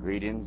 Greetings,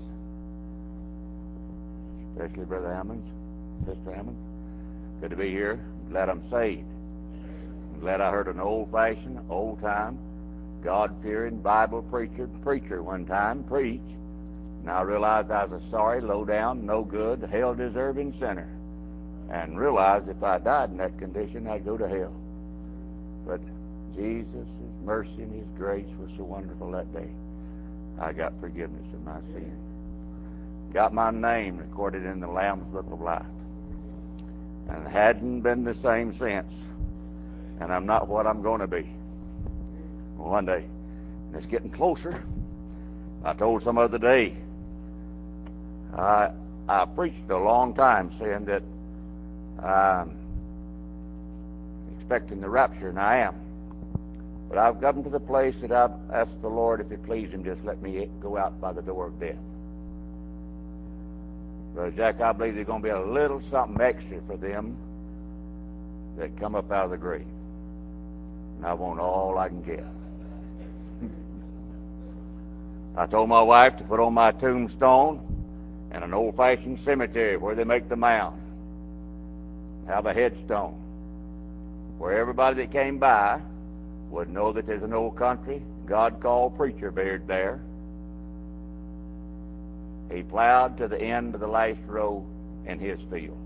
especially Brother Ammons, Sister Ammons. Good to be here. Glad I'm saved. I'm glad I heard an old-fashioned, old-time, God-fearing Bible preacher one time preach, and I realized I was a sorry, low-down, no-good, hell-deserving sinner, and realized if I died in that condition, I'd go to hell. But Jesus' mercy and His grace was so wonderful that day. I got forgiveness of my sin. Got my name recorded in the Lamb's Book of Life. And hadn't been the same since. And I'm not what I'm going to be. One day. And it's getting closer. I told some other day, I preached a long time saying that I'm expecting the rapture, and I am. But I've gotten to the place that I've asked the Lord, if it please Him, just let me go out by the door of death. Brother Jack, I believe there's going to be a little something extra for them that come up out of the grave. And I want all I can get. I told my wife to put on my tombstone in an old-fashioned cemetery where they make the mound. Have a headstone where everybody that came by would know that there's an old country God-called preacher buried there. He plowed to the end of the last row in his field.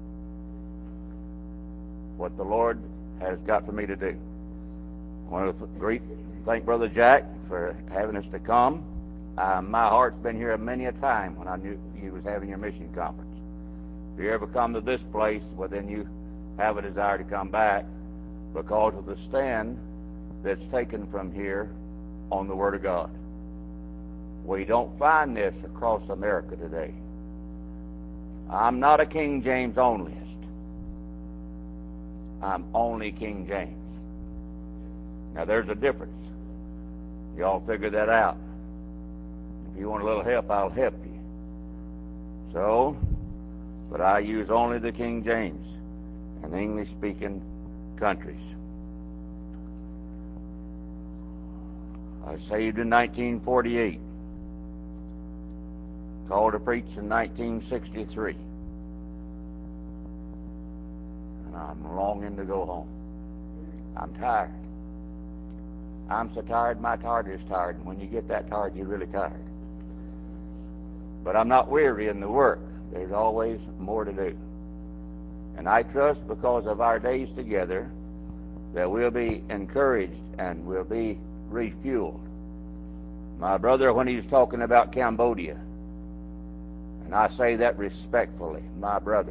What the Lord has got for me to do. I want to thank Brother Jack for having us to come. My heart's been here many a time when I knew you was having your mission conference. If you ever come to this place, well, then you have a desire to come back because of the stand that's taken from here on the Word of God. We don't find this across America today. I'm not a King James onlyist. I'm only King James. Now there's a difference. Y'all figure that out. If you want a little help, I'll help you. So, but I use only the King James in English-speaking countries. I was saved in 1948. Called to preach in 1963. And I'm longing to go home. I'm tired. I'm so tired, my tired is tired. And when you get that tired, you're really tired. But I'm not weary in the work. There's always more to do. And I trust because of our days together that we'll be encouraged and we'll be refueled. My brother, when he was talking about Cambodia, and I say that respectfully, my brother,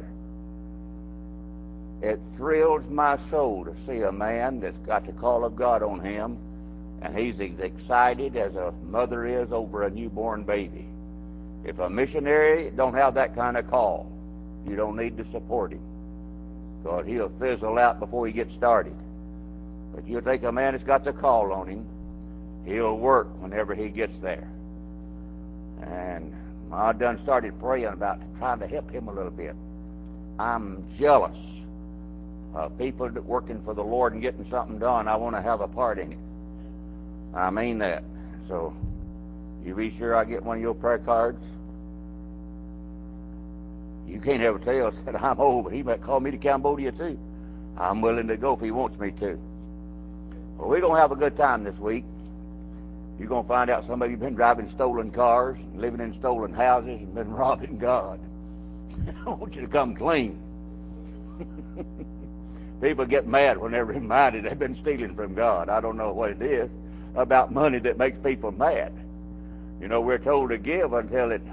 it thrills my soul to see a man that's got the call of God on him, and he's as excited as a mother is over a newborn baby. If a missionary don't have that kind of call, you don't need to support him, because he'll fizzle out before he gets started. But you take a man that's got the call on him, he'll work whenever he gets there. And I done started praying about trying to help him a little bit. I'm jealous of people that working for the Lord and getting something done. I want to have a part in it. I mean that. So you be sure I get one of your prayer cards. You can't ever tell that I'm old, but he might call me to Cambodia too. I'm willing to go if he wants me to. Well, we're going to have a good time this week. You're going to find out some of you have been driving stolen cars, living in stolen houses, and been robbing God. I want you to come clean. People get mad when they're reminded they've been stealing from God. I don't know what it is about money that makes people mad. You know, we're told to give until it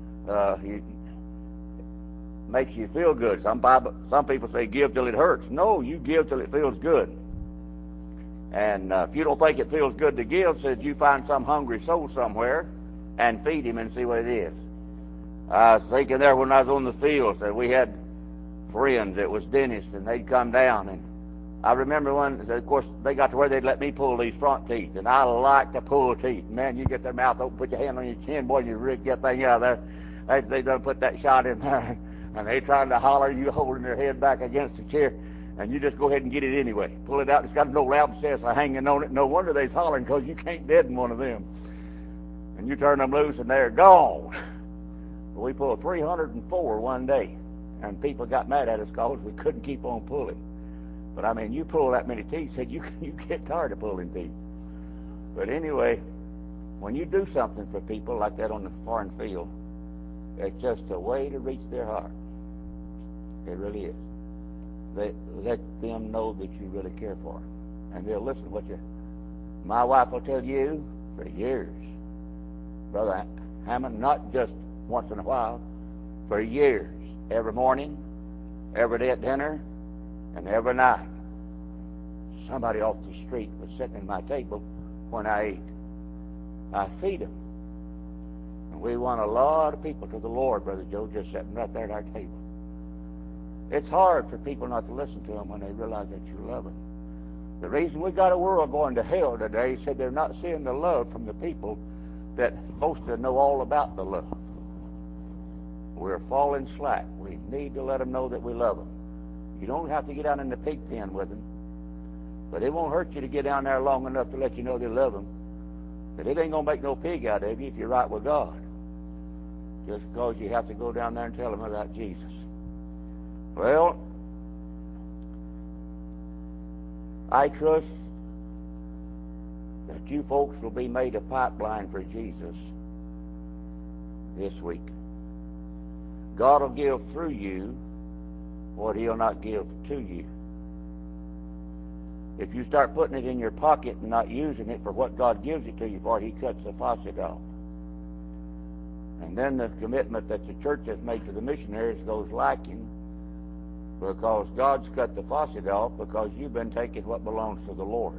makes you feel good. Some people say give till it hurts. No, you give till it feels good. And if you don't think it feels good to give, said you find some hungry soul somewhere and feed him and see what it is. I was thinking there when I was on the field that we had friends that was dentists, and they'd come down, and I remember one, of course, they got to where they'd let me pull these front teeth, and I like to pull teeth. Man, you get their mouth open, put your hand on your chin, boy, you really get that thing out of there. They done put that shot in there, and they trying to holler, you holding their head back against the chair. And you just go ahead and get it anyway. Pull it out. It's got no loud abscess hanging on it. No wonder they's hollering, because you can't deaden one of them. and you turn them loose and they're gone. We pulled 304 one day, and people got mad at us because we couldn't keep on pulling. But I mean, you pull that many teeth, said you get tired of pulling teeth. But anyway, when you do something for people like that on the foreign field, it's just a way to reach their heart. It really is. They let them know that you really care for them, and they'll listen to what you. My wife will tell you for years, Brother Hammond, not just once in a while, for years, every morning, every day at dinner, and every night. Somebody off the street was sitting at my table when I ate. I feed them. And we won a lot of people to the Lord, Brother Joe, just sitting right there at our table. It's hard for people not to listen to them when they realize that you love them. The reason we got a world going to hell today said they're not seeing the love from the people that supposed to know all about the love. We're falling slack. We need to let them know that we love them. You don't have to get down in the pig pen with them, but it won't hurt you to get down there long enough to let you know they love them. But it ain't going to make no pig out of you if you're right with God, just because you have to go down there and tell them about Jesus. Well, I trust that you folks will be made a pipeline for Jesus this week. God will give through you what He'll not give to you. If you start putting it in your pocket and not using it for what God gives it to you for, He cuts the faucet off. And then the commitment that the church has made to the missionaries goes lacking, because God's cut the faucet off because you've been taking what belongs to the Lord.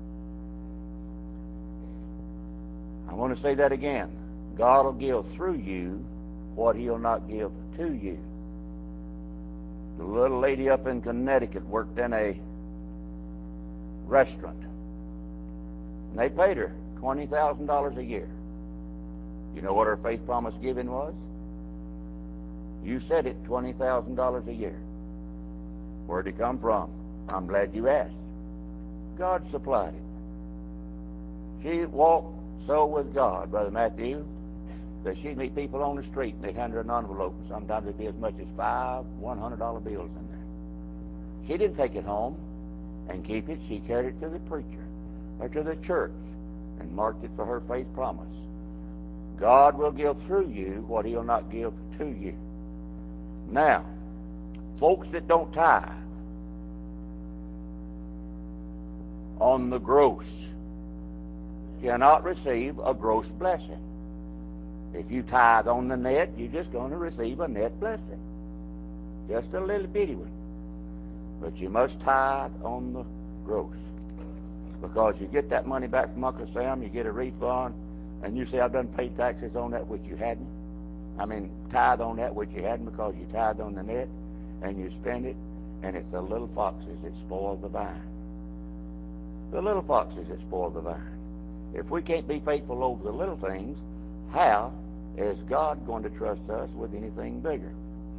I want to say that again. God will give through you what He'll not give to you. The little lady up in Connecticut worked in a restaurant, and they paid her $20,000 a year. You know what her faith promise giving was? You said it, $20,000 a year. Where'd it come from? I'm glad you asked. God supplied it. She walked so with God, Brother Matthew, that she'd meet people on the street and they'd hand her an envelope, and sometimes it'd be as much as 5 $100 bills in there. She didn't take it home and keep it. She carried it to the preacher or to the church and marked it for her faith promise. God will give through you what He'll not give to you. Now, folks that don't tithe on the gross cannot receive a gross blessing. If you tithe on the net, you're just going to receive a net blessing. Just a little bitty one. But you must tithe on the gross, because you get that money back from Uncle Sam, you get a refund, and you say, I've done paid taxes on that which you hadn't. I mean, tithe on that which you hadn't, because you tithe on the net, and you spend it, and it's the little foxes that spoil the vine. The little foxes that spoil the vine. If we can't be faithful over the little things, how is God going to trust us with anything bigger?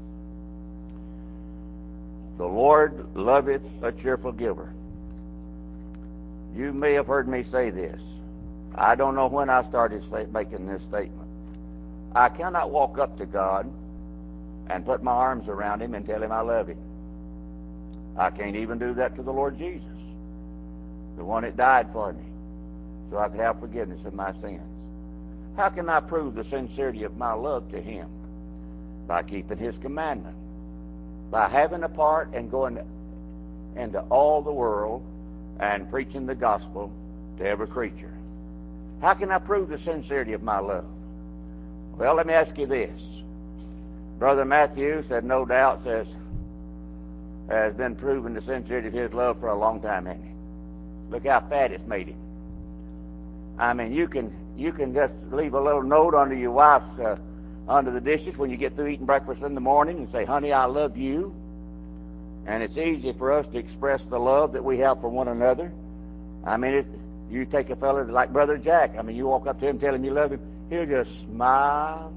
The Lord loveth a cheerful giver. You may have heard me say this. I don't know when I started making this statement. I cannot walk up to God and put my arms around Him and tell Him I love Him. I can't even do that to the Lord Jesus, the one that died for me, so I could have forgiveness of my sins. How can I prove the sincerity of my love to Him? By keeping His commandment, by having a part and going into all the world and preaching the gospel to every creature. How can I prove the sincerity of my love? Well, let me ask you this. Brother Matthew said, no doubt, has been proving the sincerity of his love for a long time, hasn't he? Look how fat it's made him. I mean, you can just leave a little note under your wife's under the dishes when you get through eating breakfast in the morning and say, honey, I love you. And it's easy for us to express the love that we have for one another. I mean, you take a fellow like Brother Jack. I mean, you walk up to him, tell him you love him, he'll just smile.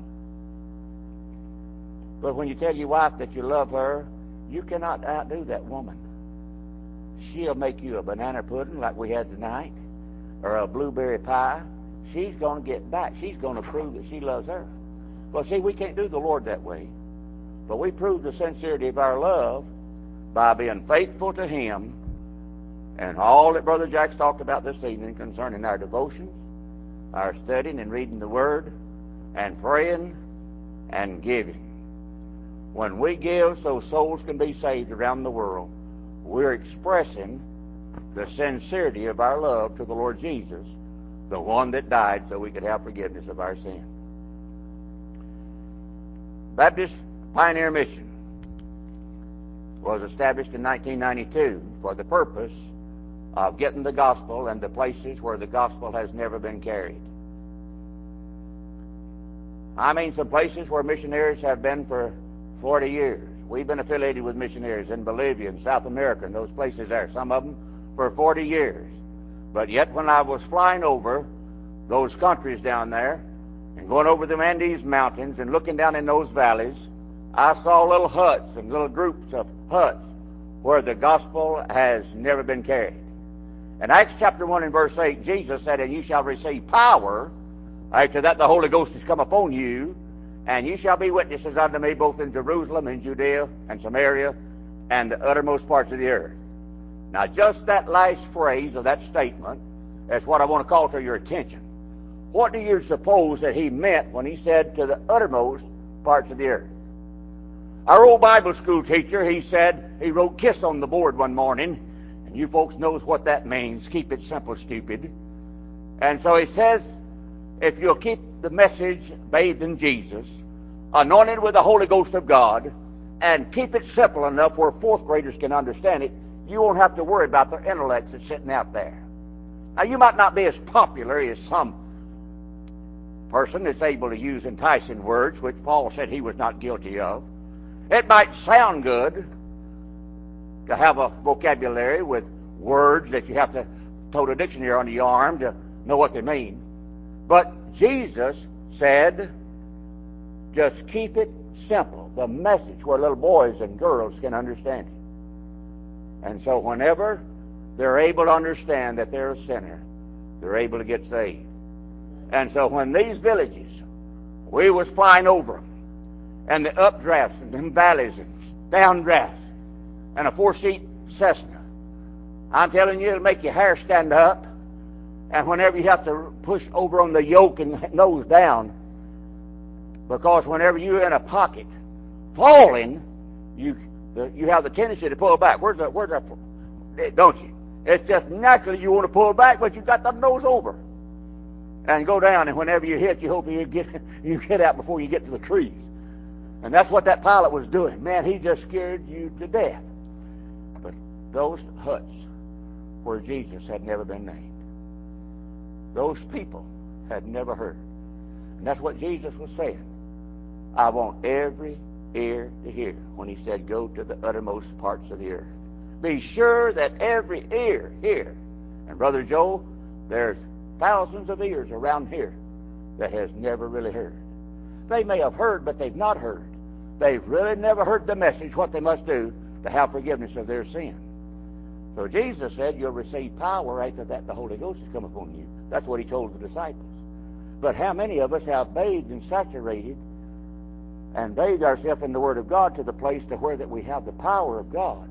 But when you tell your wife that you love her, you cannot outdo that woman. She'll make you a banana pudding like we had tonight, or a blueberry pie. she's going to get back. She's going to prove that she loves her. Well, see, we can't do the Lord that way. But we prove the sincerity of our love by being faithful to Him and all that Brother Jack's talked about this evening concerning our devotions, our studying and reading the Word, and praying and giving. When we give so souls can be saved around the world, we're expressing the sincerity of our love to the Lord Jesus, the one that died so we could have forgiveness of our sin. Baptist Pioneer Mission was established in 1992 for the purpose of getting the gospel into places where the gospel has never been carried. I mean some places where missionaries have been for 40 years. We've been affiliated with missionaries in Bolivia and South America and those places there, some of them for 40 years. But yet when I was flying over those countries down there and going over the Andes Mountains and looking down in those valleys, I saw little huts and little groups of huts where the gospel has never been carried. In Acts chapter 1 and verse 8, Jesus said, "And you shall receive power. After that the Holy Ghost has come upon you, and you shall be witnesses unto me both in Jerusalem and Judea and Samaria and the uttermost parts of the earth." Now just that last phrase of that statement is what I want to call to your attention. What do you suppose that he meant when he said to the uttermost parts of the earth? Our old Bible school teacher, he said, he wrote "kiss" on the board one morning, and you folks knows what that means. Keep it simple, stupid. And so he says, if you'll keep the message bathed in Jesus, anointed with the Holy Ghost of God, and keep it simple enough where fourth graders can understand it, you won't have to worry about their intellects that's sitting out there. Now, you might not be as popular as some person that's able to use enticing words, which Paul said he was not guilty of. It might sound good to have a vocabulary with words that you have to tote a dictionary under your arm to know what they mean. But Jesus said, just keep it simple, the message where little boys and girls can understand it. And so whenever they're able to understand that they're a sinner, they're able to get saved. And so when these villages, we was flying over them, and the updrafts and them valleys and downdrafts, and a 4-seat Cessna, I'm telling you, it'll make your hair stand up. And whenever you have to push over on the yoke and nose down, because whenever you're in a pocket falling, you have the tendency to pull back. Where's that? Don't you? It's just naturally you want to pull back, but you got the nose over and go down. And whenever you hit, you hope you get out before you get to the trees. And that's what that pilot was doing. Man, he just scared you to death. But those huts where Jesus had never been named, those people had never heard. And that's what Jesus was saying. I want every ear to hear when he said, go to the uttermost parts of the earth. Be sure that every ear hear. And Brother Joe, there's thousands of ears around here that has never really heard. They may have heard, but they've not heard. They've really never heard the message, what they must do to have forgiveness of their sin. So Jesus said, you'll receive power after that the Holy Ghost has come upon you. That's what he told the disciples. But how many of us have bathed and saturated and bathed ourselves in the Word of God to the place to where that we have the power of God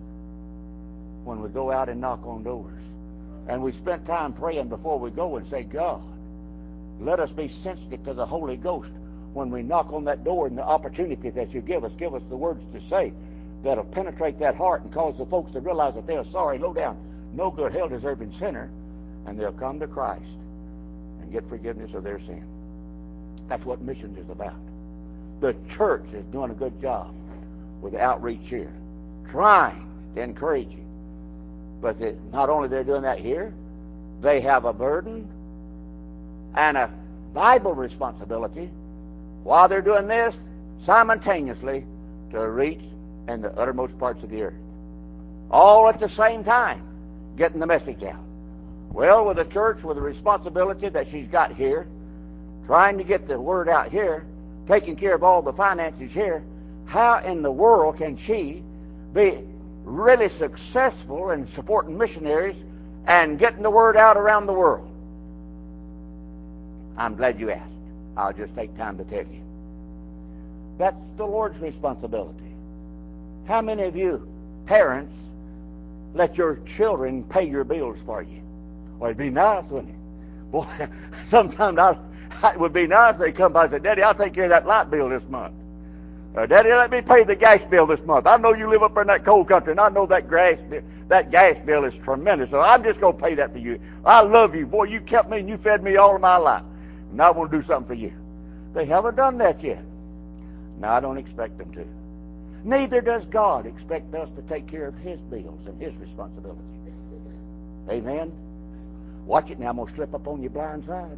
when we go out and knock on doors? And we spent time praying before we go and say, God, let us be sensitive to the Holy Ghost when we knock on that door, and the opportunity that you give us the words to say that'll penetrate that heart and cause the folks to realize that they're sorry, low down, no good, hell-deserving sinner, and they'll come to Christ and get forgiveness of their sin. That's what missions is about. The church is doing a good job with outreach here, trying to encourage you. But not only they're doing that here, they have a burden and a Bible responsibility while they're doing this simultaneously to reach in the uttermost parts of the earth. All at the same time, getting the message out. Well, with a church with the responsibility that she's got here, trying to get the word out here, taking care of all the finances here, how in the world can she be really successful in supporting missionaries and getting the word out around the world? I'm glad you asked. I'll just take time to tell you. That's the Lord's responsibility. How many of you parents let your children pay your bills for you? Well, it'd be nice, wouldn't it? Boy, sometimes it would be nice if they come by and say, Daddy, I'll take care of that light bill this month. Daddy, let me pay the gas bill this month. I know you live up in that cold country, and I know that gas bill is tremendous, so I'm just going to pay that for you. I love you. Boy, you kept me and you fed me all of my life, and I want to do something for you. They haven't done that yet. Now, I don't expect them to. Neither does God expect us to take care of His bills and His responsibility. Amen? Watch it now. I'm going to slip up on your blind side.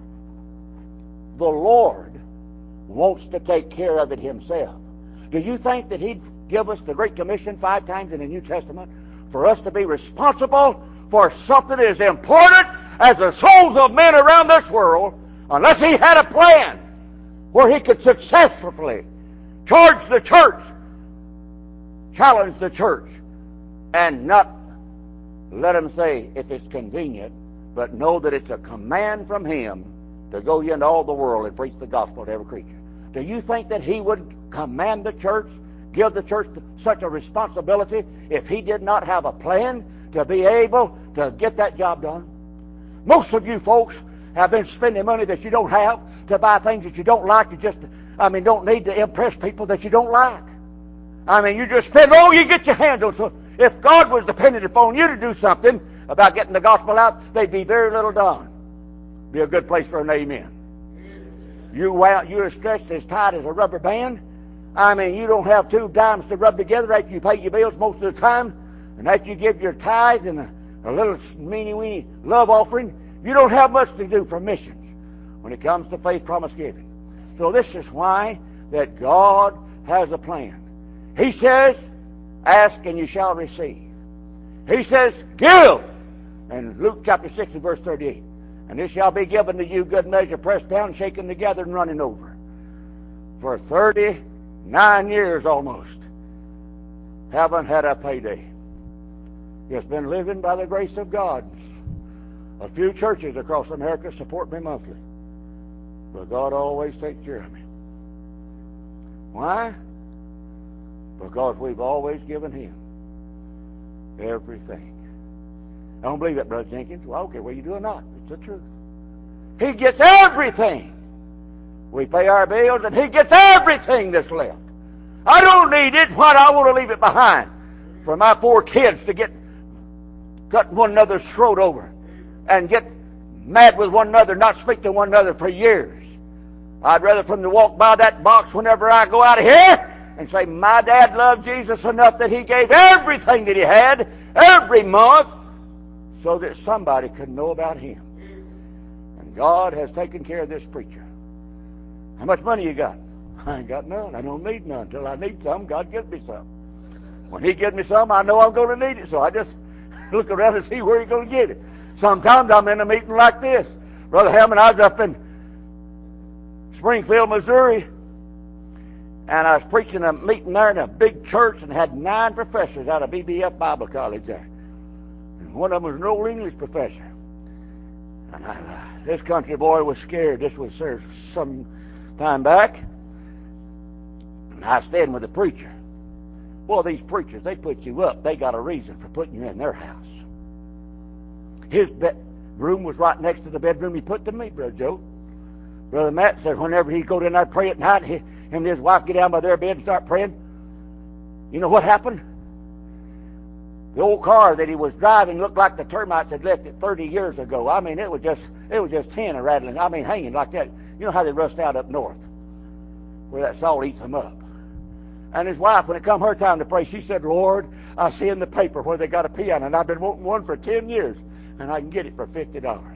The Lord wants to take care of it Himself. Do you think that He'd give us the Great Commission 5 times in the New Testament for us to be responsible for something as important as the souls of men around this world, unless He had a plan where He could successfully charge the church, challenge the church, and not let them say if it's convenient, but know that it's a command from Him to go into all the world and preach the gospel to every creature. Do you think that He would command the church, give the church such a responsibility if He did not have a plan to be able to get that job done? Most of you folks have been spending money that you don't have to buy things that you don't like, don't need to impress people that you don't like. You just spend all you get your hands on. So if God was dependent upon you to do something about getting the gospel out, they'd be very little done. Be a good place for an amen. You're stretched as tight as a rubber band. You don't have 2 dimes to rub together after you pay your bills most of the time. And after you give your tithe and a little meeny-weeny love offering, you don't have much to do for missions when it comes to faith promise giving. So this is why that God has a plan. He says, ask and you shall receive. He says, give. In Luke chapter 6 and verse 38. And this shall be given to you, good measure, pressed down, shaken together, and running over. For 39 years almost, haven't had a payday. Just been living by the grace of God. A few churches across America support me monthly. But God always takes care of me. Why? Because we've always given Him everything. I don't believe it, Brother Jenkins. Well, I don't care whether you do or not. It's the truth. He gets everything. We pay our bills and He gets everything that's left. I don't need it. What? I want to leave it behind for my 4 kids to get cut one another's throat over and get mad with one another, not speak to one another for years. I'd rather for them to walk by that box whenever I go out of here and say, my dad loved Jesus enough that he gave everything that he had every month so that somebody could know about him. And God has taken care of this preacher. How much money you got? I ain't got none. I don't need none. Till I need some, God gives me some. When He gives me some, I know I'm going to need it. So I just look around and see where He's going to get it. Sometimes I'm in a meeting like this. Brother Hammond, I was up in Springfield, Missouri, and I was preaching a meeting there in a big church and had 9 professors out of BBF Bible College there. And one of them was an old English professor. And this country boy was scared. This was some time back. And I was staying with the preacher. Well, these preachers, they put you up. They got a reason for putting you in their house. His bedroom was right next to the bedroom he put to me, Brother Joe. Brother Matt said whenever he'd go down there and pray at night, him and his wife get down by their bed and start praying. You know what happened? The old car that he was driving looked like the termites had left it 30 years ago. It was just tin and rattling. Hanging like that. You know how they rust out up north, where that salt eats them up. And his wife, when it come her time to pray, she said, Lord, I see in the paper where they got a piano, and I've been wanting one for 10 years, and I can get it for $50.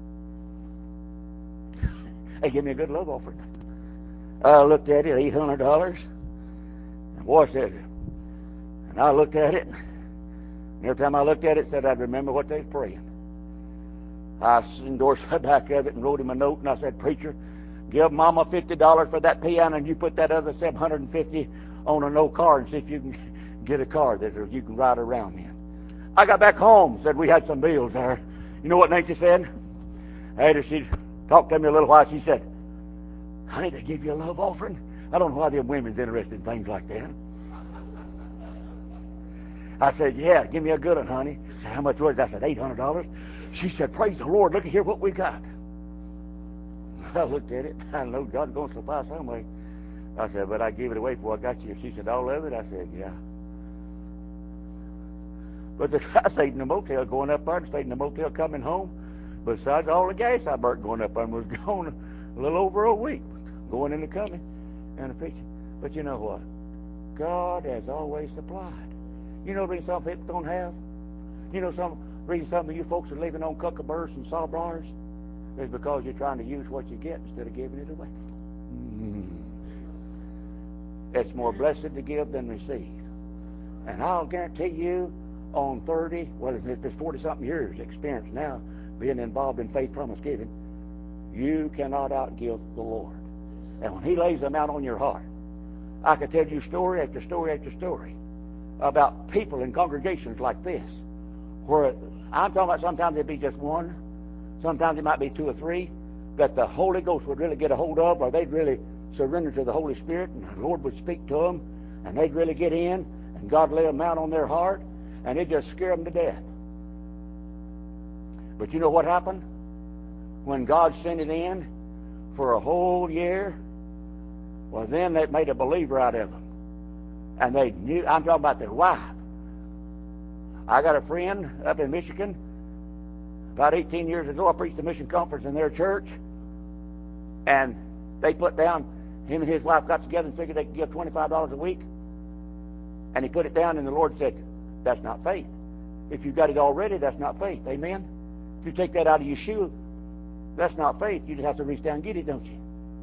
They give me a good love offering. I looked at it, $800. And boy said, and I looked at it, and every time I looked at it, said I'd remember what they was praying. I endorsed the back of it and wrote him a note, and I said, Preacher, give Mama $50 for that piano, and you put that other $750 on an old car and see if you can get a car that you can ride around in. I got back home, said we had some bills there. You know what Nancy said? She Talked to me a little while. She said, honey, they give you a love offering? I don't know why them women's interested in things like that. I said, yeah, give me a good one, honey. She said, how much was it? I said, $800. She said, praise the Lord, look at here what we got. I looked at it. I know God's going to supply some way. I said, but I gave it away before I got you. She said, all of it? I said, yeah. But I stayed in the motel going up there and stayed in the motel coming home. Besides all the gas I burnt going up there, was gone a little over a week, going and coming and the preaching. But you know what? God has always supplied. You know the reason some people don't have? You know some reason some of you folks are living on kookaburras and sawbars? Is because you're trying to use what you get instead of giving it away. It's more blessed to give than receive. And I'll guarantee you, on 30, well, if it's 40-something years experience now, being involved in faith promise giving, you cannot outgive the Lord. And when He lays them out on your heart, I could tell you story after story after story about people in congregations like this, where I'm talking about sometimes it'd be just one, sometimes it might be two or three, that the Holy Ghost would really get a hold of, or they'd really surrender to the Holy Spirit, and the Lord would speak to them, and they'd really get in, and God lay them out on their heart, and it just scared them to death. But you know what happened? When God sent it in for a whole year, well, then they made a believer out of them. And they knew, I'm talking about their wife. I got a friend up in Michigan. About 18 years ago, I preached a mission conference in their church. And they put down, him and his wife got together and figured they could give $25 a week. And he put it down, and the Lord said, that's not faith. If you've got it already, that's not faith. Amen? If you take that out of your shoe, that's not faith. You just have to reach down and get it, don't you?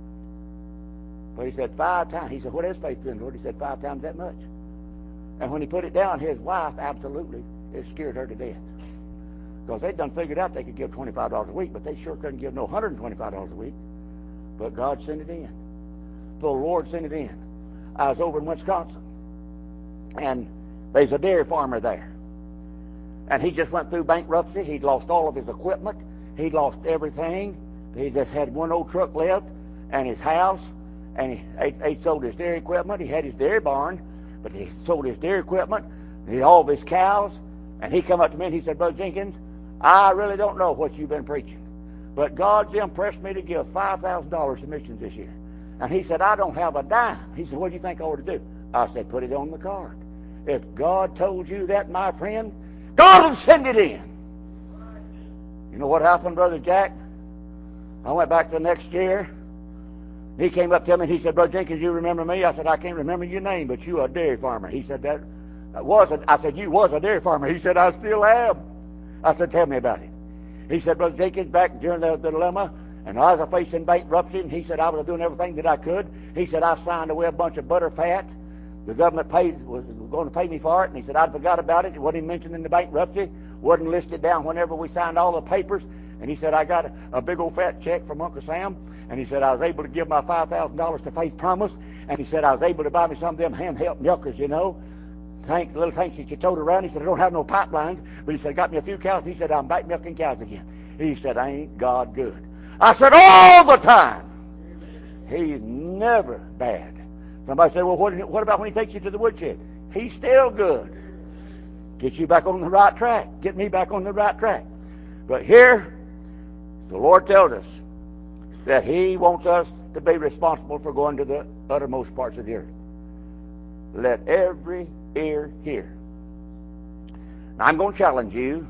But he said 5 times. He said, what is faith then, Lord? He said 5 times that much. And when he put it down, his wife absolutely, it scared her to death. Because they'd done figured out they could give $25 a week, but they sure couldn't give no $125 a week. But God sent it in. The Lord sent it in. I was over in Wisconsin, and there's a dairy farmer there. And he just went through bankruptcy. He'd lost all of his equipment. He'd lost everything. He just had one old truck left and his house. And he sold his dairy equipment. He had his dairy barn, but he sold his dairy equipment. He had all of his cows. And he come up to me and he said, Brother Jenkins, I really don't know what you've been preaching, but God's impressed me to give $5,000 to missions this year. And he said, I don't have a dime. He said, what do you think I ought to do? I said, put it on the card. If God told you that, my friend, God will send it in. You know what happened, Brother Jack? I went back the next year. He came up to me and he said, Brother Jenkins, you remember me? I said, I can't remember your name, but you are a dairy farmer. He said, I said, you was a dairy farmer. He said, I still am. I said, tell me about it. He said, Brother Jenkins, back during the dilemma, and I was facing bankruptcy, and he said, I was doing everything that I could. He said, I signed away a bunch of butter fat. The government was going to pay me for it, and he said, I forgot about it. It wasn't even mentioned in the bankruptcy. Wasn't listed down whenever we signed all the papers. And he said, I got a big old fat check from Uncle Sam. And he said, I was able to give my $5,000 to Faith Promise. And he said, I was able to buy me some of them handheld milkers, you know. Little tanks that you towed around. He said, I don't have no pipelines. But he said, got me a few cows. He said, I'm back milking cows again. He said, ain't God good? I said, all the time. He's never bad. Somebody said, well, what about when he takes you to the woodshed? He's still good. Get you back on the right track. Get me back on the right track. But here, the Lord tells us that He wants us to be responsible for going to the uttermost parts of the earth. Let every ear hear. Now, I'm going to challenge you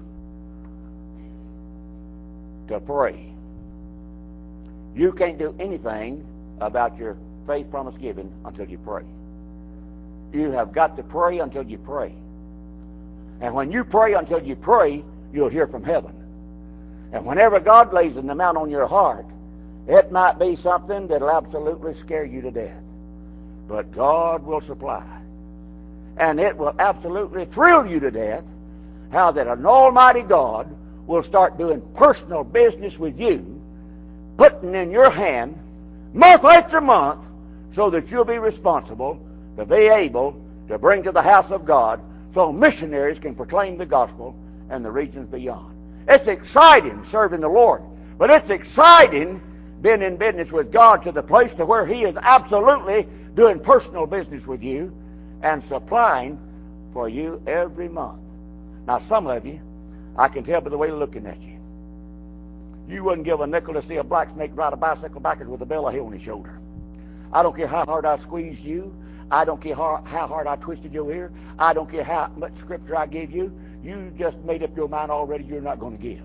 to pray. You can't do anything about your faith promise giving until you pray. You have got to pray until you pray. And when you pray until you pray, you'll hear from heaven. And whenever God lays an amount on your heart, it might be something that'll absolutely scare you to death. But God will supply. And it will absolutely thrill you to death how that an almighty God will start doing personal business with you, putting in your hand month after month, so that you'll be responsible to be able to bring to the house of God so missionaries can proclaim the gospel in the regions beyond. It's exciting serving the Lord But it's exciting being in business with God to the place to where He is absolutely doing personal business with you and supplying for you every month. Now, some of you, I can tell by the way they're looking at you. You wouldn't give a nickel to see a black snake ride a bicycle backwards with a bale of hay on his shoulder. I don't care how hard I squeezed you. I don't care how hard I twisted your ear. I don't care how much scripture I gave you. You just made up your mind already you're not going to give.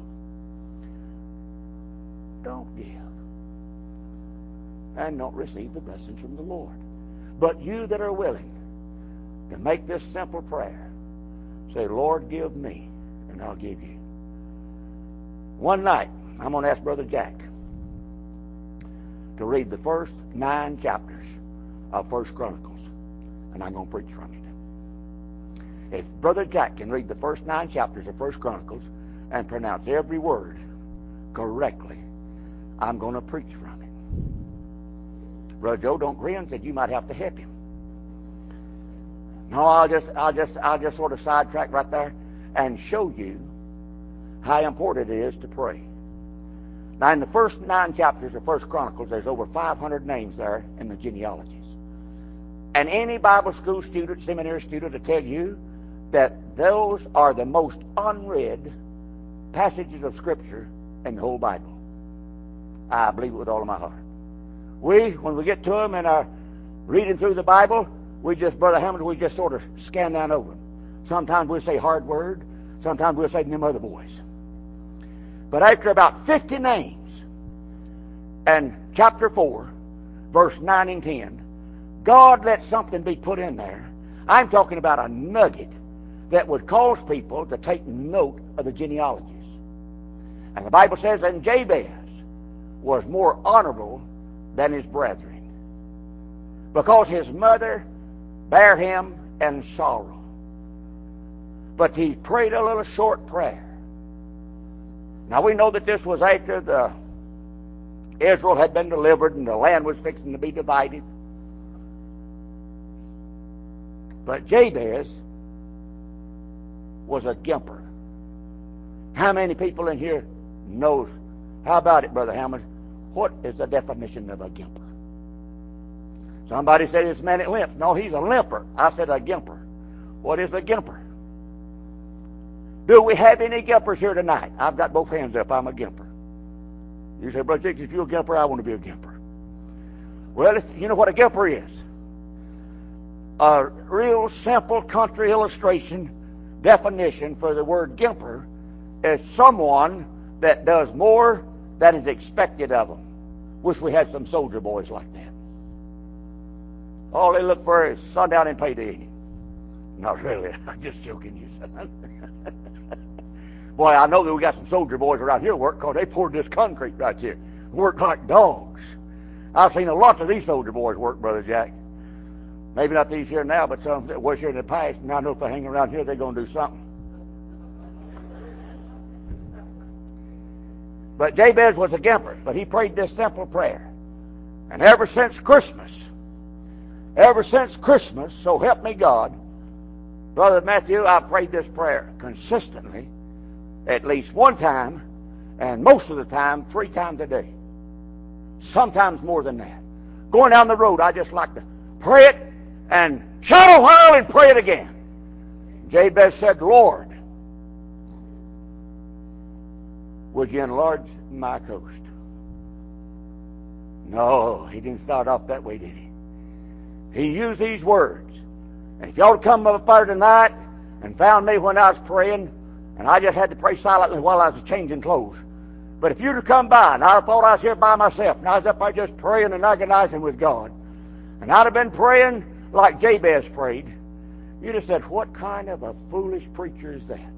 Don't give. And don't receive the blessings from the Lord. But you that are willing to make this simple prayer, say, Lord, give me, and I'll give you. One night, I'm going to ask Brother Jack to read the first 9 chapters of 1 Chronicles, and I'm going to preach from it. If Brother Jack can read the first 9 chapters of 1 Chronicles and pronounce every word correctly, I'm going to preach from it. Brother Joe, don't grin, said you might have to help him. No, I'll just sort of sidetrack right there and show you how important it is to pray. Now, in the first 9 chapters of 1 Chronicles, there's over 500 names there in the genealogies. And any Bible school student, seminary student will tell you that those are the most unread passages of Scripture in the whole Bible. I believe it with all of my heart. When we get to them and are reading through the Bible, Brother Hammond, we just sort of scan down over them. Sometimes we'll say hard word. Sometimes we'll say them other boys. But after about 50 names, and chapter 4, verse 9 and 10, God let something be put in there. I'm talking about a nugget that would cause people to take note of the genealogies. And the Bible says, and Jabez was more honorable than his brethren, because his mother bare him in sorrow. But he prayed a little short prayer. Now we know that this was after Israel had been delivered and the land was fixing to be divided. But Jabez was a gimper. How many people in here knows? How about it, Brother Hammond? What is the definition of a gimper? Somebody said this man that limps. No, he's a limper. I said a gimper. What is a gimper? Do we have any gimpers here tonight? I've got both hands up. I'm a gimper. You say, Brother Jiggs, if you're a gimper, I want to be a gimper. Well, you know what a gimper is? A real simple country illustration definition for the word gimper is someone that does more than is expected of them. Wish we had some soldier boys like that. All they look for is sundown and payday. Not really. I'm just joking, you son. Boy, I know that we got some soldier boys around here work because they poured this concrete right here. Work like dogs. I've seen a lot of these soldier boys work, Brother Jack. Maybe not these here now, but some that was here in the past. And I know if they hang around here, they're going to do something. But Jabez was a gimper, but he prayed this simple prayer. And ever since Christmas, so help me God, Brother Matthew, I prayed this prayer consistently, at least one time, and most of the time, 3 times a day. Sometimes more than that. Going down the road, I just like to pray it and shout a while and pray it again. Jabez said, Lord, would you enlarge my coast? No, he didn't start off that way, did he? He used these words. And if y'all would come up there tonight and found me when I was praying, and I just had to pray silently while I was changing clothes. But if you'd have come by, and I thought I was here by myself, and I was up there just praying and agonizing with God, and I'd have been praying like Jabez prayed, you'd have said, what kind of a foolish preacher is that?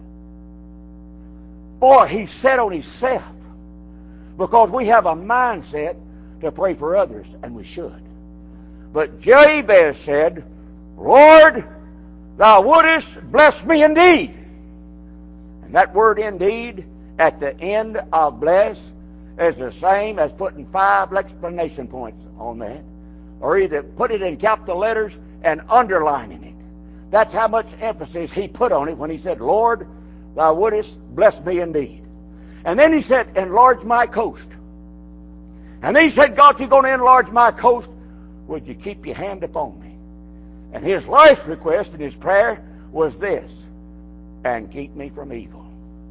Boy, he set on himself. Because we have a mindset to pray for others, and we should. But Jabez said, Lord, thou wouldest bless me indeed. And that word indeed at the end of bless is the same as putting 5 exclamation points on that. Or either put it in capital letters and underlining it. That's how much emphasis he put on it when he said, Lord, thou wouldest bless me indeed. And then he said, enlarge my coast. And then he said, God, if you're going to enlarge my coast, would you keep your hand upon me? And his last request in his prayer was this, and keep me from evil.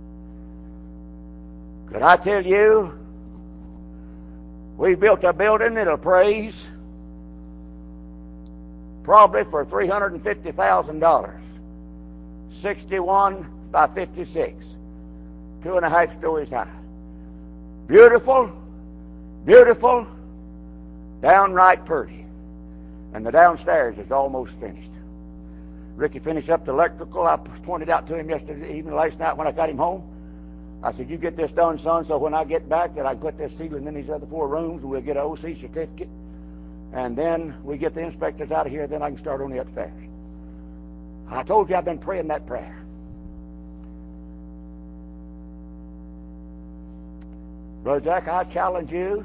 Could I tell you, we built a building that'll praise probably for $350,000. 61 by 56. 2.5 stories high. Beautiful, beautiful, downright pretty. And the downstairs is almost finished. Ricky finished up the electrical. I pointed out to him yesterday evening, last night when I got him home. I said, you get this done, son, so when I get back that I can put this ceiling in these other 4 rooms and we'll get an OC certificate. And then we get the inspectors out of here, then I can start on the upstairs. I told you I've been praying that prayer. Brother Jack, I challenge you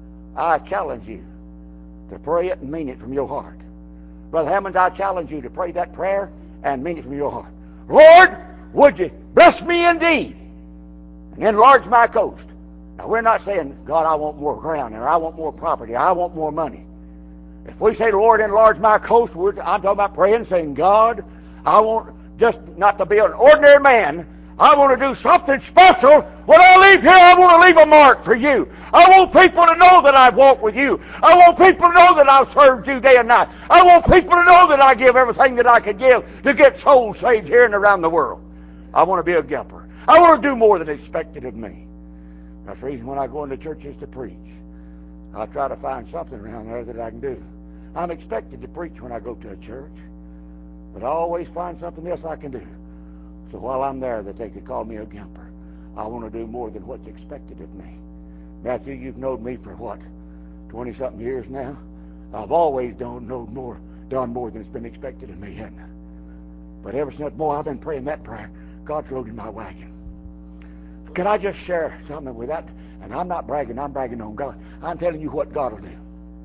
to pray it and mean it from your heart. Brother Hammond, I challenge you to pray that prayer and mean it from your heart. Lord, would you bless me indeed and enlarge my coast? Now, we're not saying, God, I want more ground, or I want more property, or I want more money. If we say, Lord, enlarge my coast, I'm talking about praying, saying, God, I want just not to be an ordinary man. I want to do something special. When I leave here, I want to leave a mark for you. I want people to know that I've walked with you. I want people to know that I've served you day and night. I want people to know that I give everything that I could give to get souls saved here and around the world. I want to be a gimper. I want to do more than expected of me. That's the reason when I go into churches to preach, I try to find something around there that I can do. I'm expected to preach when I go to a church, but I always find something else I can do. So while I'm there, that they could call me a gimper. I want to do more than what's expected of me. Matthew, you've known me for what, 20-something years now? I've always done more than it's been expected of me, hasn't I? But ever since, boy, I've been praying that prayer. God's loaded my wagon. Can I just share something with that? And I'm not bragging, I'm bragging on God. I'm telling you what God will do.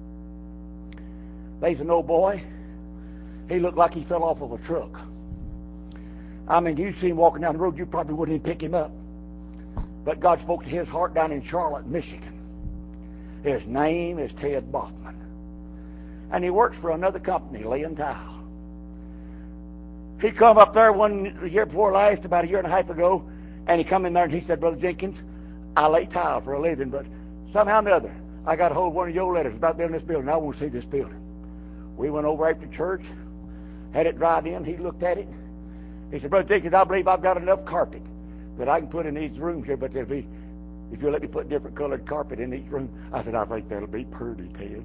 There's an old boy. He looked like he fell off of a truck. I mean, you see him walking down the road, you probably wouldn't even pick him up. But God spoke to his heart down in Charlotte, Michigan. His name is Ted Boffman. And he works for another company, laying tile. He come up there one year before last, about 1.5 years ago, and he come in there and he said, Brother Jenkins, I lay tile for a living, but somehow or another, I got a hold of one of your letters about building this building. I want to see this building. We went over after church, had it dried in. He looked at it. He said, Brother Jenkins, I believe I've got enough carpet that I can put in these rooms here, but there'll be, if you'll let me put different colored carpet in each room. I said, I think that'll be pretty, Ted.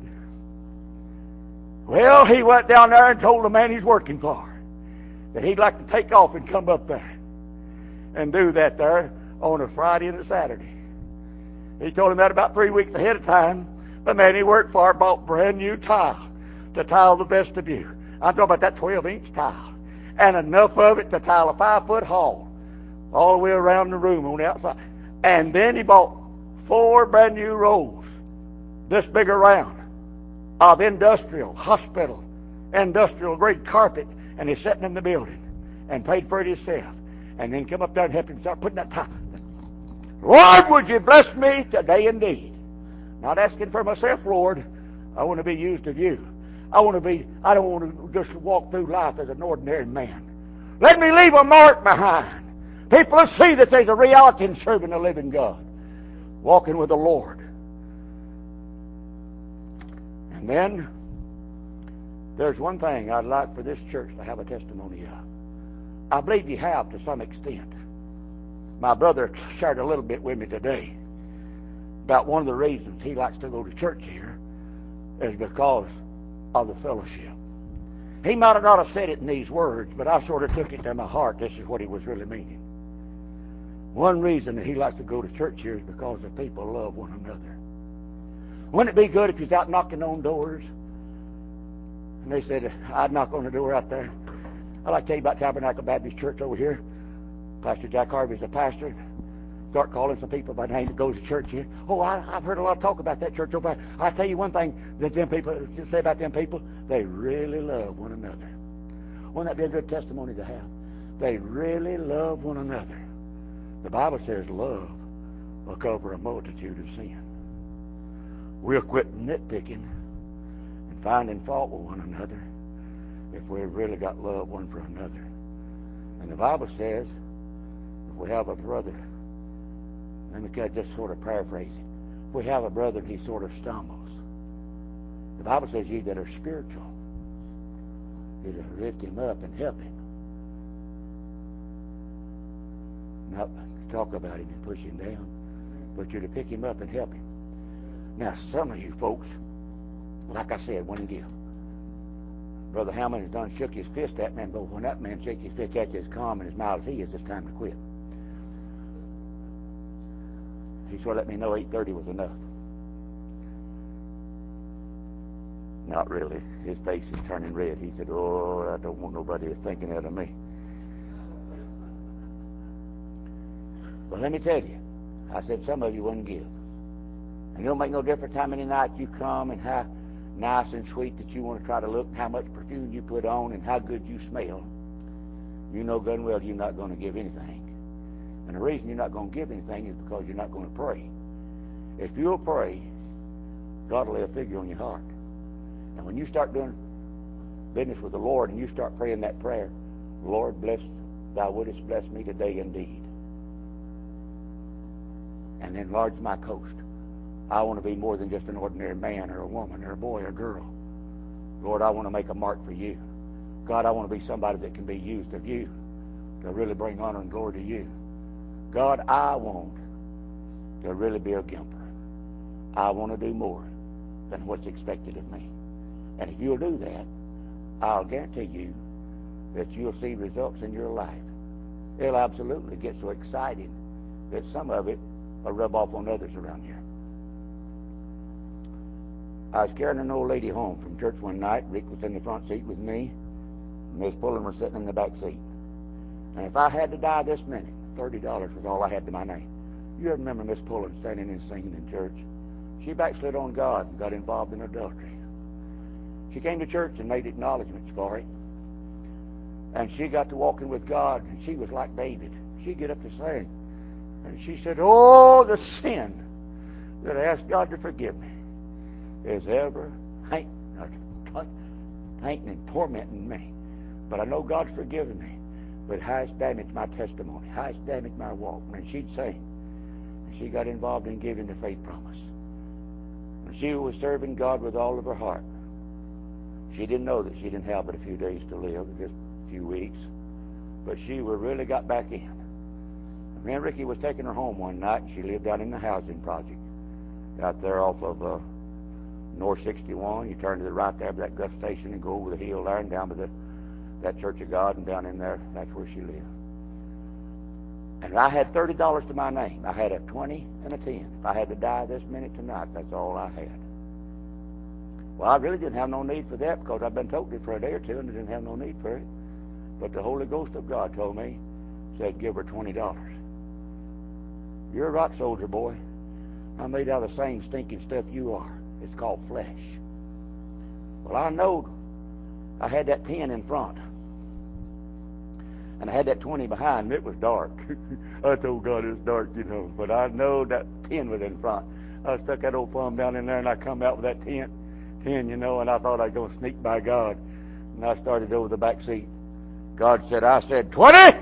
Well, he went down there and told the man he's working for that he'd like to take off and come up there and do that there on a Friday and a Saturday. He told him that about 3 weeks ahead of time. The man he worked for bought brand new tile to tile the vestibule. I'm talking about that 12-inch tile. And enough of it to tile a 5-foot hall all the way around the room on the outside. And then he bought 4 brand new rolls, this big around, of industrial, hospital, industrial grade carpet, and he's sitting in the building and paid for it himself. And then come up there and help him start putting that tile. Lord, would you bless me today indeed? Not asking for myself, Lord. I want to be used of you. I don't want to just walk through life as an ordinary man. Let me leave a mark behind. People will see that there's a reality in serving the living God, walking with the Lord. And then there's one thing I'd like for this church to have a testimony of. I believe you have to some extent. My brother shared a little bit with me today about one of the reasons he likes to go to church here is because of the fellowship. He might have not have said it in these words, but I sort of took it to my heart. This is what he was really meaning. One reason that he likes to go to church here is because the people love one another. Wouldn't it be good if he's out knocking on doors? And they said, I'd knock on the door out there. I'd like to tell you about Tabernacle Baptist Church over here. Pastor Jack Harvey's the pastor. Start calling some people by name that goes to church here. Oh, I've heard a lot of talk about that church over there. I'll tell you one thing that them people say about them people. They really love one another. Wouldn't that be a good testimony to have? They really love one another. The Bible says love will cover a multitude of sin. We'll quit nitpicking and finding fault with one another if we've really got love one for another. And the Bible says, if we have a brother, let me just sort of paraphrase it. If we have a brother and he sort of stumbles, the Bible says, ye that are spiritual, you to lift him up and help him. Not talk about him and push him down, but you're to pick him up and help him. Now, some of you folks, like I said, wouldn't give. Brother Hammond has done shook his fist at me, but when that man shakes his fist at you as calm and as mild as he is, it's time to quit. He sort of let me know 8:30 was enough. Not really. His face is turning red. He said, oh, I don't want nobody thinking that of me. But let me tell you, I said some of you wouldn't give. And it don't make no difference how many nights you come and how nice and sweet that you want to try to look, and how much perfume you put on, and how good you smell. You know good and well you're not going to give anything. And the reason you're not going to give anything is because you're not going to pray. If you'll pray, God will lay a figure on your heart. And when you start doing business with the Lord and you start praying that prayer, Lord, bless, thou wouldest bless me today indeed, and enlarge my coast. I want to be more than just an ordinary man or a woman or a boy or girl. Lord, I want to make a mark for you. God, I want to be somebody that can be used of you to really bring honor and glory to you. God, I want to really be a gimper. I want to do more than what's expected of me. And if you'll do that, I'll guarantee you that you'll see results in your life. It'll absolutely get so exciting that some of it will rub off on others around here. I was carrying an old lady home from church one night. Rick was in the front seat with me. Miss Pullen was sitting in the back seat. And if I had to die this minute, $30 was all I had to my name. You ever remember Miss Pullen standing and singing in church? She backslid on God and got involved in adultery. She came to church and made acknowledgments for it. And she got to walking with God, and she was like David. She'd get up to sing. And she said, oh, the sin that I asked God to forgive me is ever hating and tormenting me. But I know God's forgiven me. But how it's damaged my testimony, how it's damaged my walk. And she'd sing. And she got involved in giving the faith promise. And she was serving God with all of her heart. She didn't know that she didn't have but a few days to live, just a few weeks. But she really got back in. And me and Ricky was taking her home one night, and she lived out in the housing project out there off of North 61. You turn to the right there by that gas station and go over the hill there and down to that Church of God, and down in there, that's where she lived. And I had $30 to my name. I had a 20 and a 10. If I had to die this minute tonight, that's all I had. Well, I really didn't have no need for that, because I'd been told it for a day or two and I didn't have no need for it. But the Holy Ghost of God told me, said, give her $20. You're a rock soldier, boy. I'm made out of the same stinking stuff you are. It's called flesh. Well, I know I had that 10 in front, and I had that 20 behind, and it was dark. I told God it's dark, but I know that 10 was in front. I stuck that old thumb down in there, and I come out with that 10, and I thought I was going to sneak by God. And I started over the back seat. God said, I said, 20!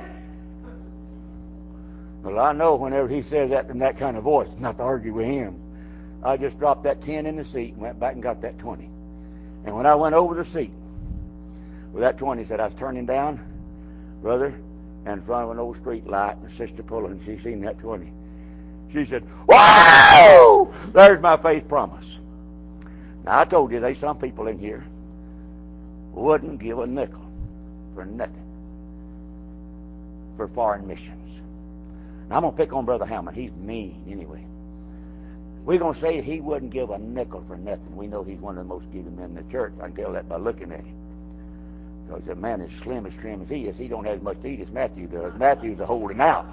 Well, I know whenever he says that in that kind of voice, not to argue with him. I just dropped that 10 in the seat and went back and got that 20. And when I went over the seat with that 20, said I was turning down, brother, in front of an old street light, and Sister Pullen, she seen that 20. She said, whoa! There's my faith promise. Now, I told you there's some people in here wouldn't give a nickel for nothing for foreign missions. Now, I'm going to pick on Brother Hammond. He's mean anyway. We're going to say he wouldn't give a nickel for nothing. We know he's one of the most giving men in the church. I can tell that by looking at him. Because the man is slim as trim as he is. He don't have as much to eat as Matthew does. Matthew's a holding out.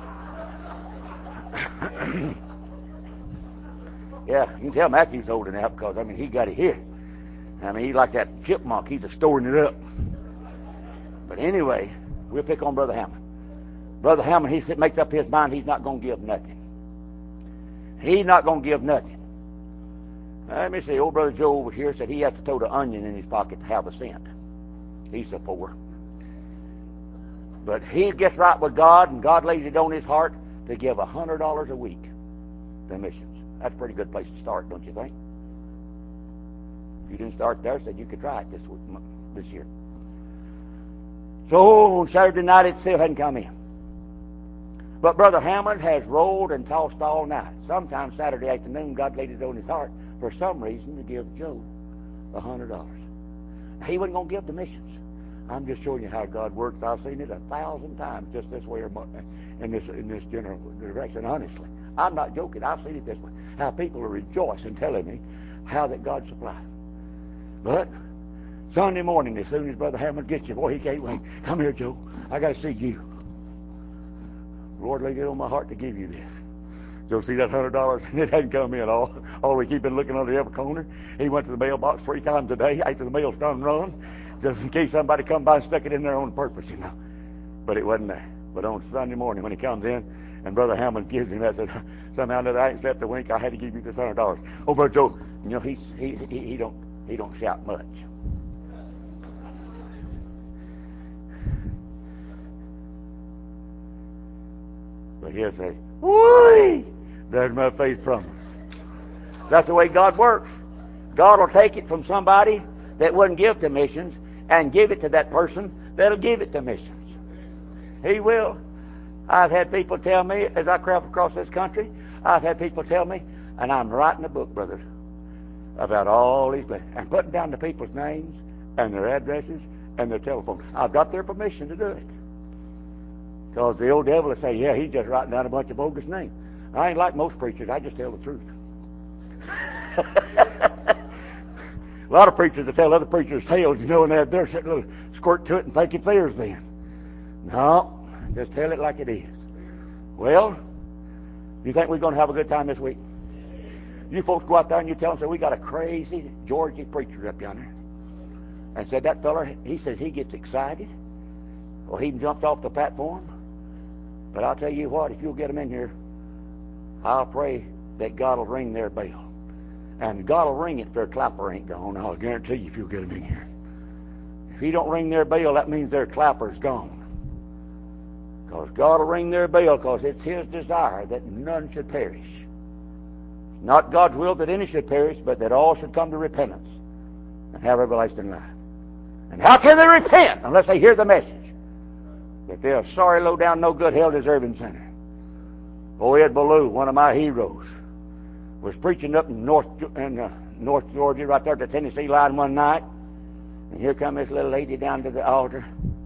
Yeah, you can tell Matthew's holding out because, he got it here. He's like that chipmunk. He's just storing it up. But anyway, we'll pick on Brother Hammond. Brother Hammond, he makes up his mind he's not going to give nothing. He's not going to give nothing. Let me see. Old Brother Joe over here said he has to tote an onion in his pocket to have a cent. He's so poor. But he gets right with God, and God lays it on his heart to give $100 a week to missions. That's a pretty good place to start, don't you think? If you didn't start there, said you could try it this year. So on Saturday night, it still hadn't come in. But Brother Hammond has rolled and tossed all night. Sometime Saturday afternoon, God laid it on his heart for some reason to give Joe $100. He wasn't going to give to missions. I'm just showing you how God works. I've seen it 1,000 times just this way in this general direction. Honestly, I'm not joking. I've seen it this way. How people are rejoicing, telling me how that God supplied. But Sunday morning, as soon as Brother Hammond gets you, boy, he can't wait. Come here, Joe. I got to see you. The Lord laid it on my heart to give you this. Joe, see that $100, and it hadn't come in all week. He'd been looking under every corner. He went to the mailbox 3 times a day after the mail's done run, just in case somebody come by and stuck it in there on purpose, you know. But it wasn't there. But on Sunday morning when he comes in, and Brother Hammond gives him that, said, somehow or another I ain't slept a wink. I had to give you this $100. Oh, Brother Joe, you know he don't shout much. But he'll say, "Whee! There's my faith promise." That's the way God works. God will take it from somebody that wouldn't give to missions and give it to that person that'll give it to missions. He will. I've had people tell me, as I travel across this country, I've had people tell me, and I'm writing a book, brother, about all these places, and putting down the people's names and their addresses and their telephone. I've got their permission to do it. Because the old devil will say, yeah, he's just writing down a bunch of bogus names. I ain't like most preachers. I just tell the truth. A lot of preachers that tell other preachers tales, you know, and they're sitting a little squirt to it and think it's theirs then. No, just tell it like it is. Well, you think we're going to have a good time this week? You folks go out there and you tell them, say, we got a crazy Georgie preacher up yonder. And said that feller, he says he gets excited. Well, he jumps off the platform. But I'll tell you what, if you'll get them in here, I'll pray that God will ring their bell. And God will ring it if their clapper ain't gone. I'll guarantee you if you'll get them in here. If he don't ring their bell, that means their clapper's gone. Because God will ring their bell because it's his desire that none should perish. It's not God's will that any should perish, but that all should come to repentance and have everlasting life. And how can they repent unless they hear the message? That they're a sorry, low down, no good, hell deserving sinner. Oh, Ed Ballou, one of my heroes, was preaching up in North Georgia, right there at the Tennessee line one night. And here come this little lady down to the altar.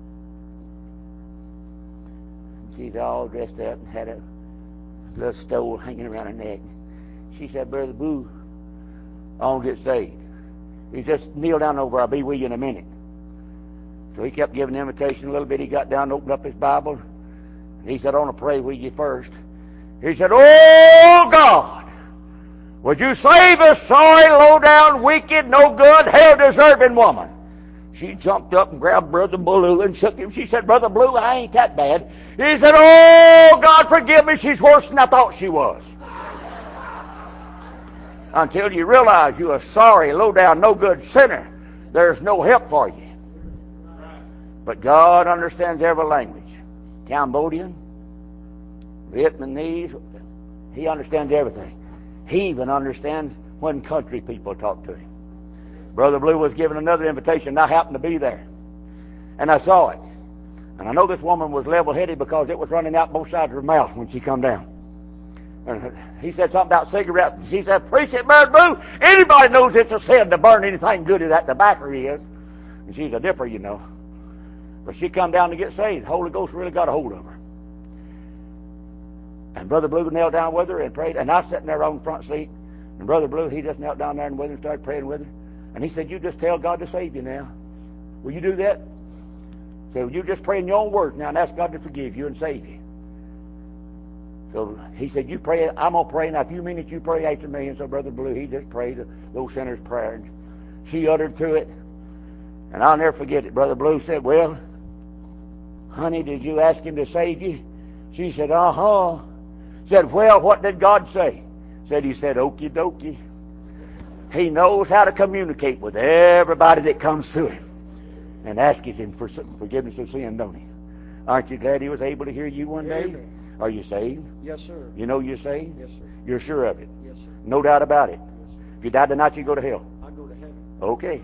She's all dressed up and had a little stole hanging around her neck. She said, Brother Boo, I want to get saved. You just kneel down over, I'll be with you in a minute. So he kept giving the invitation a little bit. He got down and opened up his Bible. And he said, I want to pray with you first. He said, oh God, would you save a sorry, low-down, wicked, no good, hell-deserving woman? She jumped up and grabbed Brother Blue and shook him. She said, Brother Blue, I ain't that bad. He said, oh God, forgive me. She's worse than I thought she was. Until you realize you're a sorry, low-down, no good sinner, there's no help for you. But God understands every language. Cambodian, Vietnamese, he understands everything. He even understands when country people talk to him. Brother Blue was given another invitation, and I happened to be there. And I saw it. And I know this woman was level-headed because it was running out both sides of her mouth when she come down. And he said something about cigarettes. She said, preach it, Brother Blue. Anybody knows it's a sin to burn anything good as that tobacco is. And she's a dipper, you know. But she come down to get saved. The Holy Ghost really got a hold of her. And Brother Blue knelt down with her and prayed. And I was sitting there on the front seat. And Brother Blue, he just knelt down there and with her and started praying with her. And he said, you just tell God to save you now. Will you do that? So you just pray in your own words now and ask God to forgive you and save you. So he said, you pray, I'm going to pray. Now, if you mean it, you pray after me. And so Brother Blue, he just prayed those sinners' prayer. And she uttered through it. And I'll never forget it. Brother Blue said, well, honey, did you ask him to save you? She said, uh-huh. Said, well, what did God say? He said, okie dokie. He knows how to communicate with everybody that comes to him and asks him for forgiveness of sin, don't he? Aren't you glad he was able to hear you one day? Amen. Are you saved? Yes, sir. You know you're saved? Yes, sir. You're sure of it? Yes, sir. No doubt about it. Yes, sir. If you died tonight, you go to hell. I go to heaven. Okay.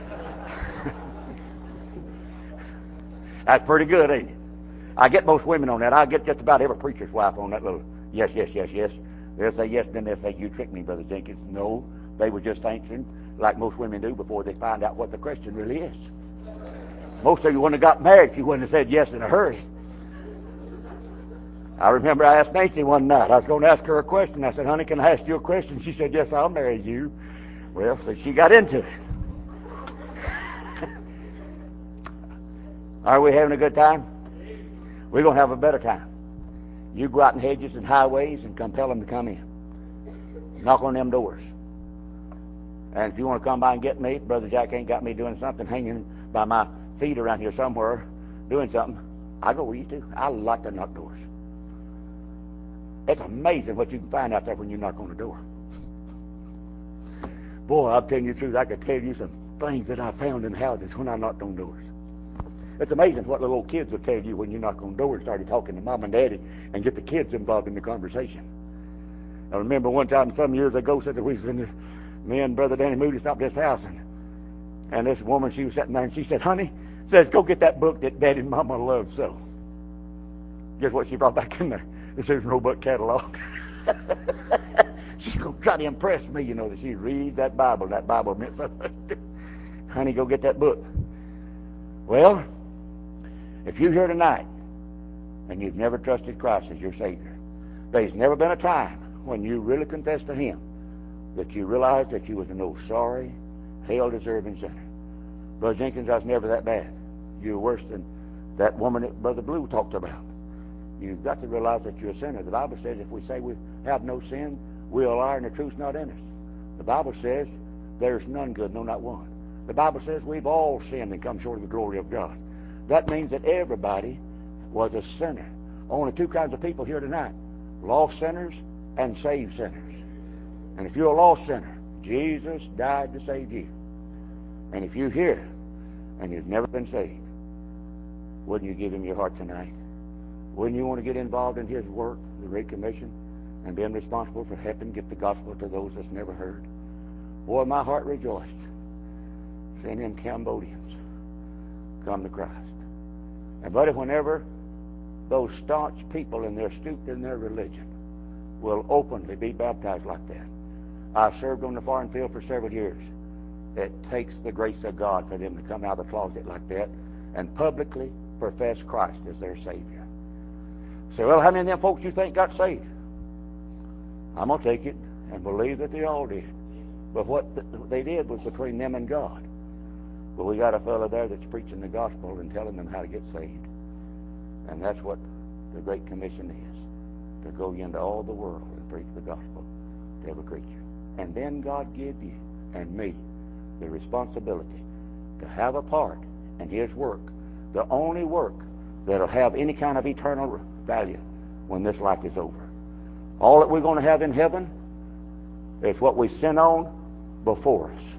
That's pretty good, ain't it? I get most women on that. I get just about every preacher's wife on that little yes, yes, yes, yes. They'll say yes, then they'll say, you tricked me, Brother Jenkins. No, they were just answering like most women do before they find out what the question really is. Most of you wouldn't have got married if you wouldn't have said yes in a hurry. I remember I asked Nancy one night. I was going to ask her a question. I said, honey, can I ask you a question? She said, yes, I'll marry you. Well, so she got into it. Are we having a good time? We're going to have a better time. You go out in hedges and highways and compel them to come in. Knock on them doors. And if you want to come by and get me, Brother Jack ain't got me doing something, hanging by my feet around here somewhere, doing something, I'll go with you too. I like to knock doors. It's amazing what you can find out there when you knock on the door. Boy, I'm telling you the truth, I could tell you some things that I found in houses when I knocked on doors. It's amazing what little old kids will tell you when you knock on doors and start talking to mom and daddy and get the kids involved in the conversation. I remember one time some years ago, me and Brother Danny Moody stopped at this house, and this woman, she was sitting there, and she said, honey, says, go get that book that Daddy and Mama love so. Guess what she brought back in there? There's no book catalog. She's going to try to impress me, you know, that she reads that Bible, and that Bible meant something. Honey, go get that book. Well, if you're here tonight and you've never trusted Christ as your Savior, there's never been a time when you really confessed to Him that you realized that you was an old sorry, hell-deserving sinner. Brother Jenkins, I was never that bad. You were worse than that woman that Brother Blue talked about. You've got to realize that you're a sinner. The Bible says if we say we have no sin, we're a liar and the truth's not in us. The Bible says there's none good, no, not one. The Bible says we've all sinned and come short of the glory of God. That means that everybody was a sinner. Only two kinds of people here tonight: lost sinners and saved sinners. And if you're a lost sinner, Jesus died to save you. And if you're here and you've never been saved, wouldn't you give Him your heart tonight? Wouldn't you want to get involved in His work, the Great Commission, and being responsible for helping get the gospel to those that's never heard? Boy, my heart rejoiced seeing them Cambodians come to Christ. And buddy, whenever those staunch people and they're stooped in their religion will openly be baptized like that. I served on the foreign field for several years. It takes the grace of God for them to come out of the closet like that and publicly profess Christ as their Savior. Say, well, how many of them folks you think got saved? I'm going to take it and believe that they all did. But what they did was between them and God. But we got a fellow there that's preaching the gospel and telling them how to get saved. And that's what the Great Commission is, to go into all the world and preach the gospel to every creature. And then God gave you and me the responsibility to have a part in His work, the only work that'll have any kind of eternal value when this life is over. All that we're going to have in heaven is what we sin on before us.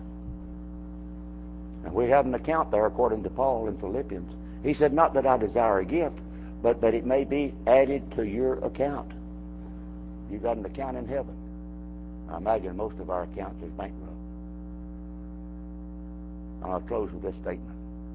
And we have an account there according to Paul in Philippians. He said, not that I desire a gift, but that it may be added to your account. You got an account in heaven. I imagine most of our accounts is bankrupt. I'll close with this statement.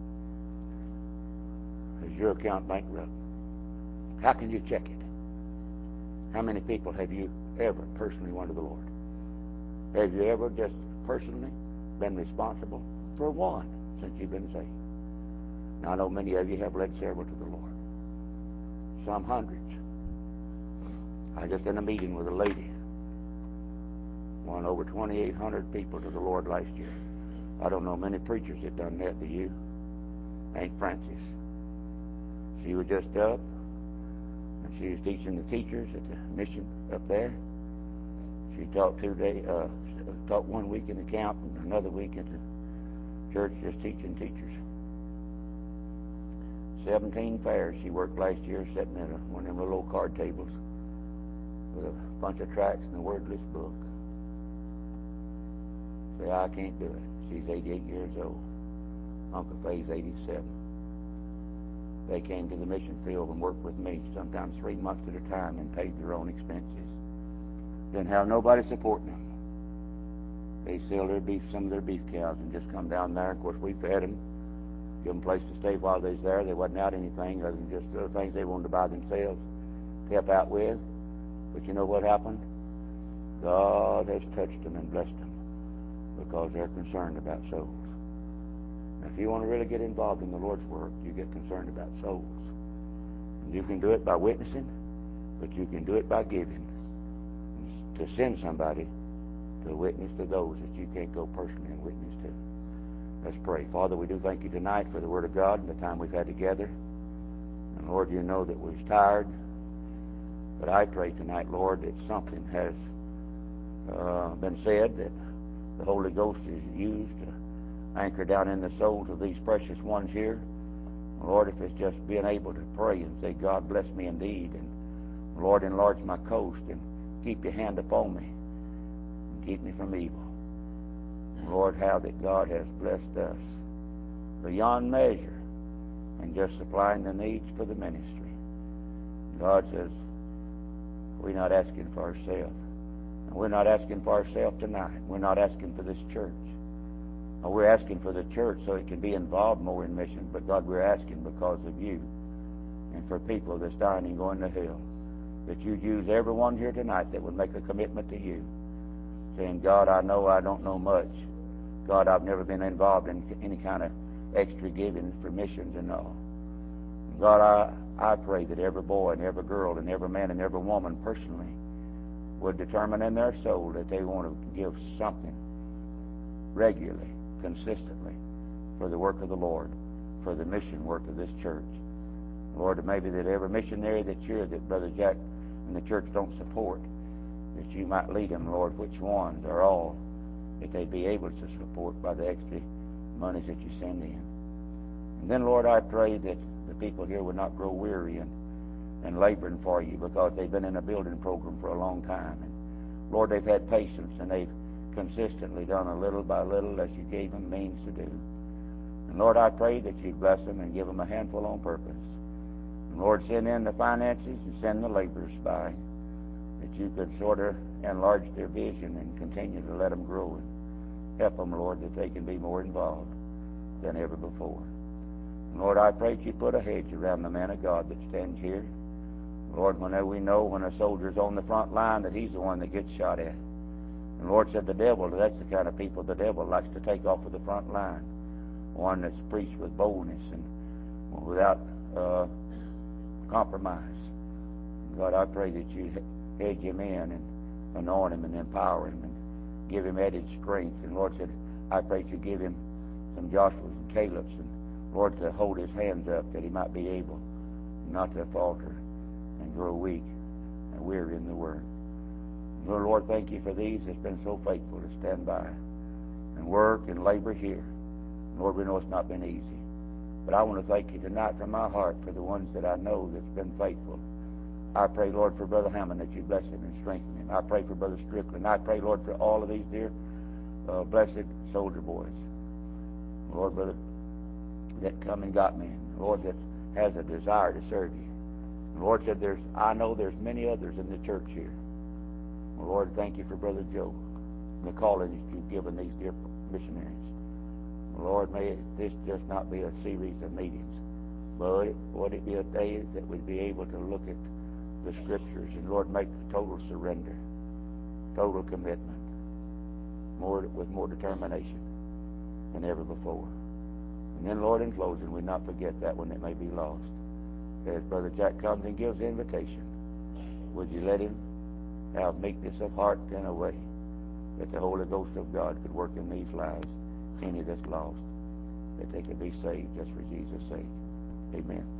Is your account bankrupt? How can you check it? How many people have you ever personally won to the Lord? Have you ever just personally been responsible for one since you've been saved? Now, I know many of you have led several to the Lord. Some hundreds. I was just in a meeting with a lady. Won over 2,800 people to the Lord last year. I don't know many preachers that done that, do you? Aunt Frances. She was just up, and she was teaching the teachers at the mission up there. She taught taught 1 week in the camp and another week at the church just teaching teachers. 17 fairs she worked last year, sitting at one of them little old card tables. with a bunch of tracts and a wordless book. Say, I can't do it. She's 88 years old. Uncle Faye's 87. They came to the mission field and worked with me, sometimes 3 months at a time, and paid their own expenses. Didn't have nobody supporting them. They sell their beef, some of their beef cows, and just come down there. Of course, we fed them, give them a place to stay while they was there. They wasn't out anything other than just other things they wanted to buy themselves to help out with. But you know what happened? God has touched them and blessed them because they're concerned about souls. Now, if you want to really get involved in the Lord's work, you get concerned about souls. And you can do it by witnessing, but you can do it by giving. To send somebody to witness to those that you can't go personally and witness to. Let's pray. Father, we do thank you tonight for the Word of God and the time we've had together. And Lord, you know that we're tired. But I pray tonight, Lord, that something has been said, that the Holy Ghost is used to anchor down in the souls of these precious ones here. Lord, if it's just being able to pray and say, God bless me indeed, and Lord, enlarge my coast, and keep your hand upon me, and keep me from evil. And Lord, how that God has blessed us beyond measure and just supplying the needs for the ministry. God says, we're not asking for ourselves. And we're not asking for ourselves tonight. We're not asking for this church. We're asking for the church so it can be involved more in missions. But God, we're asking because of you and for people that's dying and going to hell, that you'd use everyone here tonight that would make a commitment to you, saying, God, I know I don't know much. God, I've never been involved in any kind of extra giving for missions and all. God, I pray that every boy and every girl and every man and every woman personally would determine in their soul that they want to give something regularly, consistently, for the work of the Lord, for the mission work of this church. Lord, maybe that every missionary that Brother Jack and the church don't support, that you might lead them, Lord, which ones or all, that they'd be able to support by the extra monies that you send in. And then, Lord, I pray that the people here would not grow weary and laboring for you, because they've been in a building program for a long time. And Lord, they've had patience, and they've consistently done a little by little as you gave them means to do. And Lord, I pray that you'd bless them and give them a handful on purpose. And Lord, send in the finances and send the laborers by, that you could sort of enlarge their vision and continue to let them grow and help them, Lord, that they can be more involved than ever before. And Lord, I pray that you put a hedge around the man of God that stands here. Lord, whenever we know when a soldier's on the front line that he's the one that gets shot at. And Lord said the devil, that's the kind of people the devil likes to take off of the front line. One that's preached with boldness and without compromise. God, I pray that you hedge him in and anoint him and empower him and give him added strength. And Lord said, I pray that you give him some Joshua's and Caleb's, and Lord, to hold his hands up that he might be able not to falter and grow weak and weary in the word. Lord, thank you for these that's been so faithful to stand by and work and labor here. Lord, we know it's not been easy. But I want to thank you tonight from my heart for the ones that I know that's been faithful. I pray, Lord, for Brother Hammond, that you bless him and strengthen him. I pray for Brother Strickland. I pray, Lord, for all of these dear blessed soldier boys. Lord, brother, that come and got me. Lord, that has a desire to serve you. The Lord said, I know there's many others in the church here. Well, Lord, thank you for Brother Joe and the calling that you've given these dear missionaries. Well, Lord, may this just not be a series of meetings, but would it be a day that we'd be able to look at the Scriptures and, Lord, make total surrender, total commitment, with more determination than ever before. And then, Lord, in closing, we not forget that one that may be lost. As Brother Jack comes and gives the invitation, would you let him have meekness of heart and a way that the Holy Ghost of God could work in these lives, any that's lost, that they could be saved just for Jesus' sake. Amen.